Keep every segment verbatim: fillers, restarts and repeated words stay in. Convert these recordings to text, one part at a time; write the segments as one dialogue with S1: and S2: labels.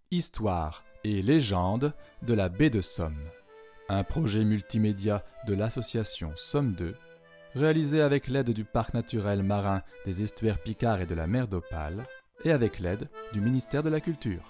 S1: Histoire et légende de la baie de Somme. Un projet multimédia de l'association Somme deux, réalisé avec l'aide du Parc naturel marin des estuaires Picard et de la mer d'Opale, et avec l'aide du ministère de la Culture.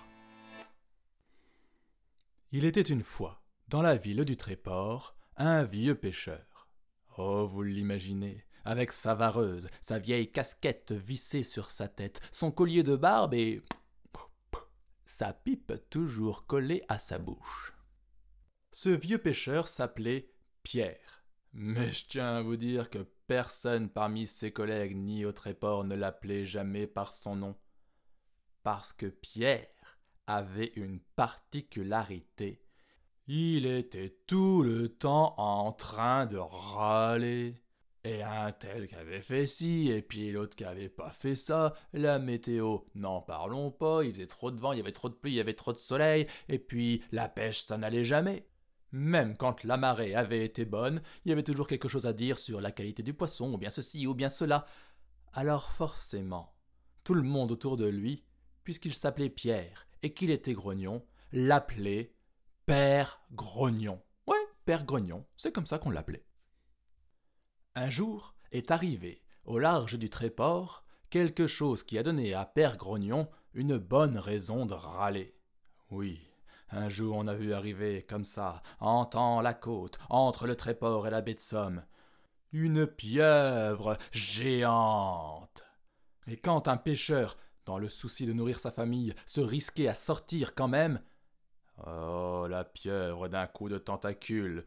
S1: Il était une fois, dans la ville du Tréport, un vieux pêcheur. Oh, vous l'imaginez, avec sa vareuse, sa vieille casquette vissée sur sa tête, son collier de barbe et sa pipe toujours collée à sa bouche. Ce vieux pêcheur s'appelait Pierre. Mais je tiens à vous dire que personne parmi ses collègues ni au Tréport ne l'appelait jamais par son nom. Parce que Pierre avait une particularité. Il était tout le temps en train de râler. Et un tel qui avait fait ci, et puis l'autre qui avait pas fait ça, la météo, n'en parlons pas, il faisait trop de vent, il y avait trop de pluie, il y avait trop de soleil, et puis la pêche, ça n'allait jamais. Même quand la marée avait été bonne, il y avait toujours quelque chose à dire sur la qualité du poisson, ou bien ceci, ou bien cela. Alors forcément, tout le monde autour de lui, puisqu'il s'appelait Pierre, et qu'il était grognon, l'appelait Père Grognon. Ouais, Père Grognon, c'est comme ça qu'on l'appelait. Un jour est arrivé, au large du Tréport, quelque chose qui a donné à Père Grognon une bonne raison de râler. Oui, un jour on a vu arriver, comme ça, en temps la côte, entre le Tréport et la baie de Somme, une pieuvre géante. Et quand un pêcheur, dans le souci de nourrir sa famille, se risquait à sortir quand même, oh, la pieuvre d'un coup de tentacule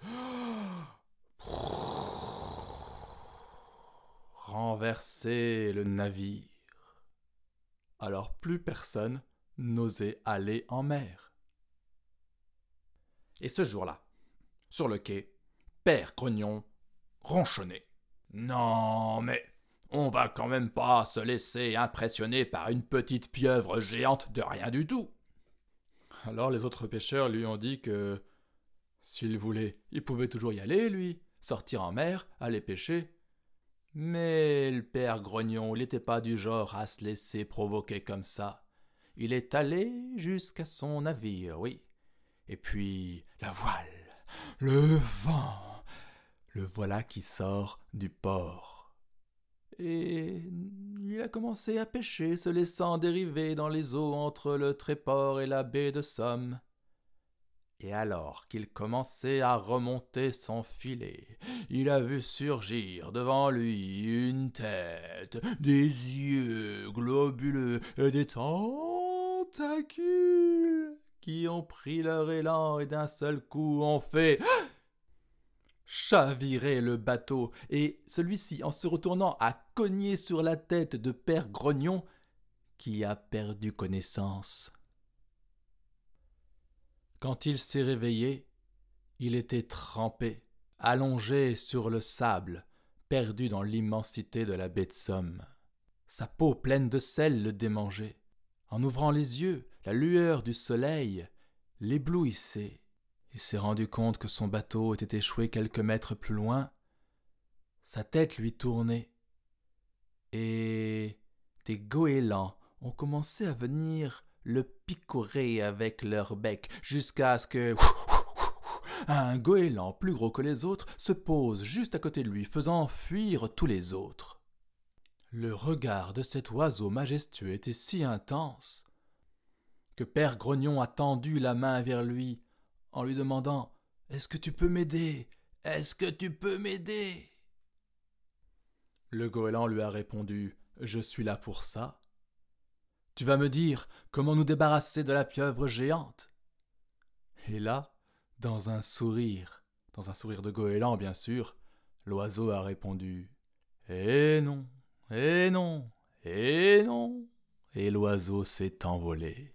S1: renverser le navire. Alors plus personne n'osait aller en mer. Et ce jour-là, sur le quai, Père Grognon ronchonnait. Non, mais on va quand même pas se laisser impressionner par une petite pieuvre géante de rien du tout. Alors les autres pêcheurs lui ont dit que, s'il voulait, il pouvait toujours y aller, lui, sortir en mer, aller pêcher. Mais le père Grognon, il n'était pas du genre à se laisser provoquer comme ça. Il est allé jusqu'à son navire, oui. Et puis, la voile, le vent, le voilà qui sort du port. Et il a commencé à pêcher, se laissant dériver dans les eaux entre le Tréport et la baie de Somme. Et alors qu'il commençait à remonter son filet, il a vu surgir devant lui une tête, des yeux globuleux et des tentacules qui ont pris leur élan et d'un seul coup ont fait chavirer le bateau, et celui-ci, en se retournant, a cogné sur la tête de Père Grognon, qui a perdu connaissance. Quand il s'est réveillé, il était trempé, allongé sur le sable, perdu dans l'immensité de la baie de Somme. Sa peau pleine de sel le démangeait. En ouvrant les yeux, la lueur du soleil l'éblouissait. Il s'est rendu compte que son bateau était échoué quelques mètres plus loin. Sa tête lui tournait, et des goélands ont commencé à venir le picorer avec leur bec, jusqu'à ce que un goéland plus gros que les autres se pose juste à côté de lui, faisant fuir tous les autres. Le regard de cet oiseau majestueux était si intense que Père Grognon a tendu la main vers lui en lui demandant « Est-ce que tu peux m'aider? Est-ce que tu peux m'aider ?» Le goéland lui a répondu « Je suis là pour ça. Tu vas me dire comment nous débarrasser de la pieuvre géante. » Et là, dans un sourire, dans un sourire de goéland bien sûr, l'oiseau a répondu « Eh non, eh non, eh non !» Et l'oiseau s'est envolé.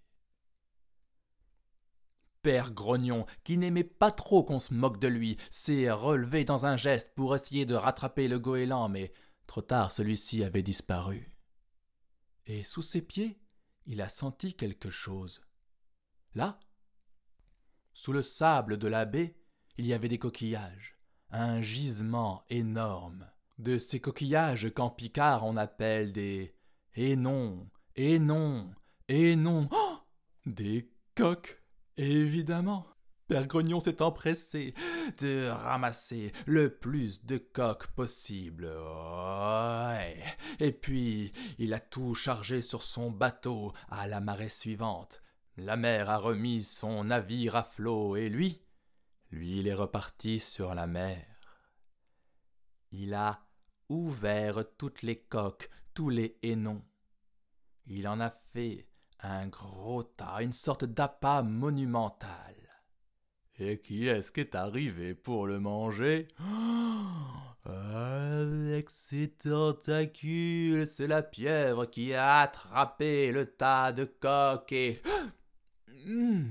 S1: Père Grognon, qui n'aimait pas trop qu'on se moque de lui, s'est relevé dans un geste pour essayer de rattraper le goéland, mais trop tard celui-ci avait disparu. Et sous ses pieds, il a senti quelque chose. Là, sous le sable de la baie, il y avait des coquillages, un gisement énorme. De ces coquillages qu'en Picard on appelle des « et non, et non, et non !» oh des coques. Et évidemment, Père Grognon s'est empressé de ramasser le plus de coques possible. Ouais. Et puis, il a tout chargé sur son bateau à la marée suivante. La mer a remis son navire à flot et lui, lui, il est reparti sur la mer. Il a ouvert toutes les coques, tous les hainons. Il en a fait un gros tas, une sorte d'appât monumental. Et qui est-ce qui est arrivé pour le manger? Oh, avec ses tentacules, c'est la pieuvre qui a attrapé le tas de coques et... Mmh.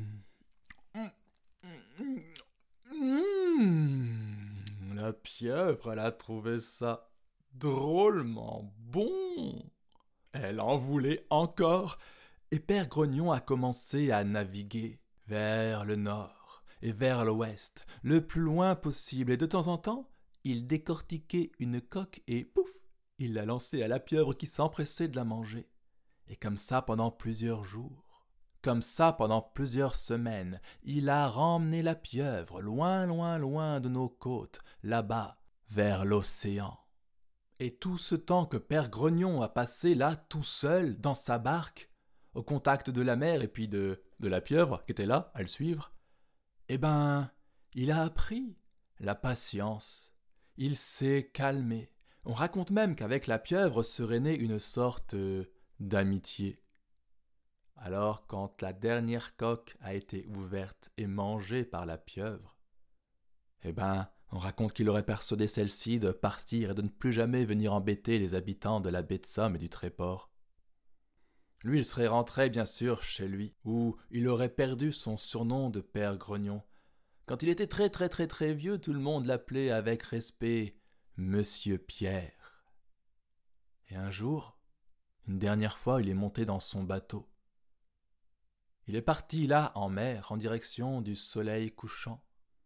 S1: Mmh. La pieuvre, elle a trouvé ça drôlement bon. Elle en voulait encore, et Père Grognon a commencé à naviguer vers le nord et vers l'ouest, le plus loin possible, et de temps en temps, il décortiquait une coque et pouf, il la lançait à la pieuvre qui s'empressait de la manger. Et comme ça pendant plusieurs jours, comme ça pendant plusieurs semaines, il a ramené la pieuvre loin, loin, loin de nos côtes, là-bas, vers l'océan. Et tout ce temps que Père Grognon a passé là, tout seul, dans sa barque, au contact de la mer et puis de, de la pieuvre qui était là, à le suivre, eh ben, il a appris la patience. Il s'est calmé. On raconte même qu'avec la pieuvre serait née une sorte euh, d'amitié. Alors, quand la dernière coque a été ouverte et mangée par la pieuvre, eh ben, on raconte qu'il aurait persuadé celle-ci de partir et de ne plus jamais venir embêter les habitants de la baie de Somme et du Tréport. Lui, il serait rentré, bien sûr, chez lui, où il aurait perdu son surnom de Père Grognon. Quand il était très très très très vieux, tout le monde l'appelait avec respect Monsieur Pierre. Et un jour, une dernière fois, il est monté dans son bateau. Il est parti là, en mer, en direction du soleil couchant.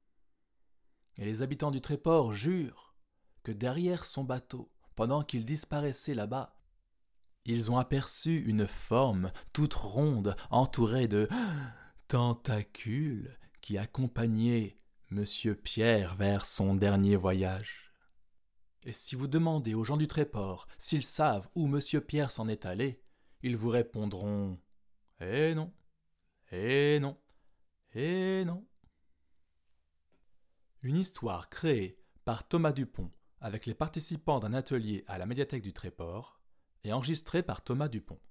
S1: Et les habitants du Tréport jurent que derrière son bateau, pendant qu'il disparaissait là-bas, ils ont aperçu une forme toute ronde, entourée de tentacules, qui accompagnait Monsieur Pierre vers son dernier voyage. Et si vous demandez aux gens du Tréport s'ils savent où Monsieur Pierre s'en est allé, ils vous répondront « Eh non, eh non, eh non ». Une histoire créée par Thomas Dupont avec les participants d'un atelier à la médiathèque du Tréport et enregistrée par Thomas Dupont.